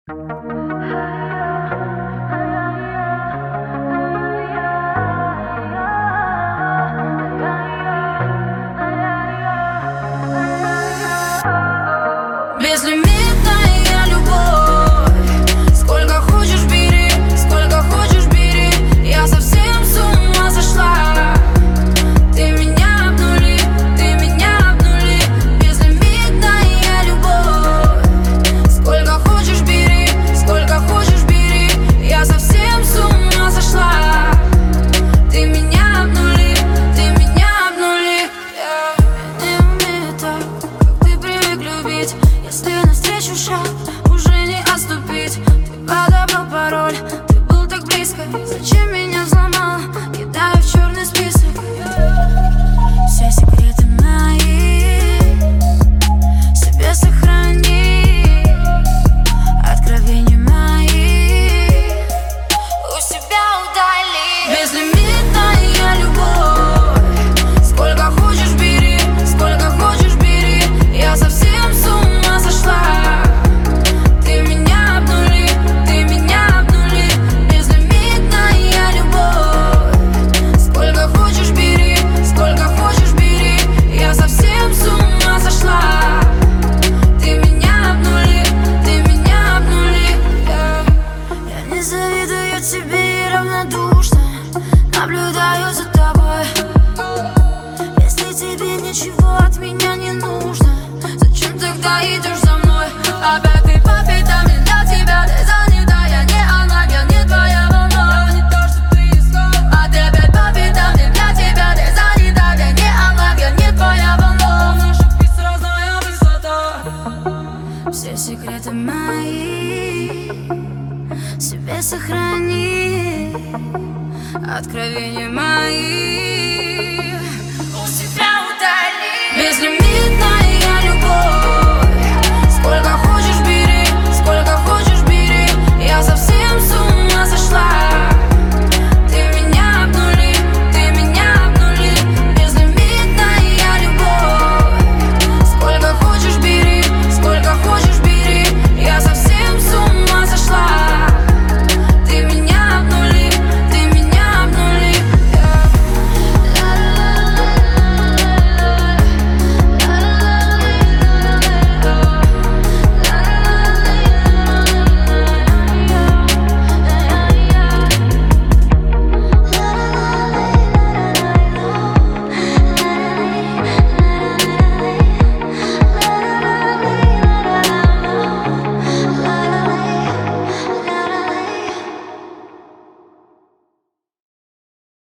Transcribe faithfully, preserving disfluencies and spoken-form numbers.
Безлимитная любовь, сколько хочешь бери, сколько хочешь бери. Я совсем с ума сошла. Ты меня обнули, ты меня обнули. Безлимитная любовь, сколько хочешь бери, сколько хочешь бери. Я совсем с ума сошла. Ты меня обнули, ты меня обнули. Я не умею так, как ты привык любить. Если навстречу шаг, уже не отступить. Ты подобрал пароль, ты был так близко. Зачем меня взломал, кидаю в черный список. Все секреты мои себе сохрани. Откровения мои у себя удали. Безлимитная любовь, сколько хочешь бери, сколько хочешь бери. Я совсем с ума сошла. Ты меня обнули, ты меня обнули. Безлимитная любовь, сколько хочешь бери, сколько хочешь бери. Я совсем с ума сошла. Ты меня обнули, ты меня обнули. Я, я не завидую тебе и равнодушна наблюдаю за тобой. Если тебе ничего от меня не нужно, зачем тогда идешь за мной? Опять ты по пятам, не для тебя, ты занята. Я не она, я не твоя волна. Я не то, что ты искал. А ты опять по пятам, не для тебя, ты занята. Я не она, я не твоя волна. В наших пиц разная высота. Все секреты мои себе сохрани. Откровения мои